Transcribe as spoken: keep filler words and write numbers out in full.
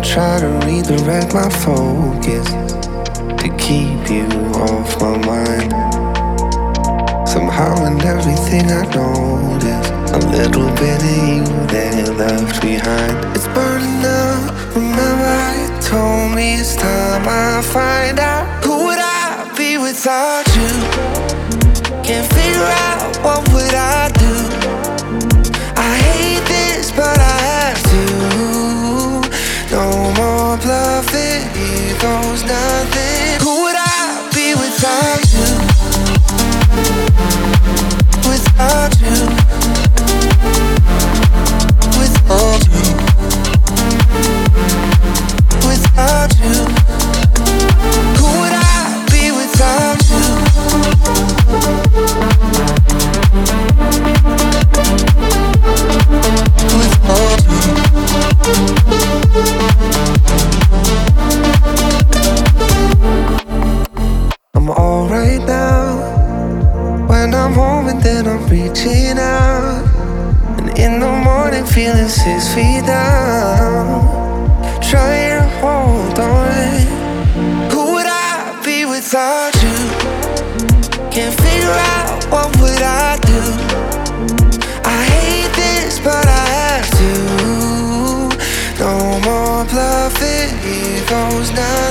try to redirect my focus to keep you off my mind. Somehow in everything I notice a little bit of you there left behind. It's burning up. Remember you told me it's time I find out. Who would I be without you? Can't figure out what would I do. I hate this but I have to. No more bluffing, here goes nothing. Who would I be without you? Without you. Without you. Without you. Who would I be without you? Without you. I'm alright now. When I'm home and then I'm reaching out, and in the morning feeling six feet down, trying to hold on. Who would I be without you? Can't figure out what would I do. I hate this but I have to. No more bluffing, here goes nothing.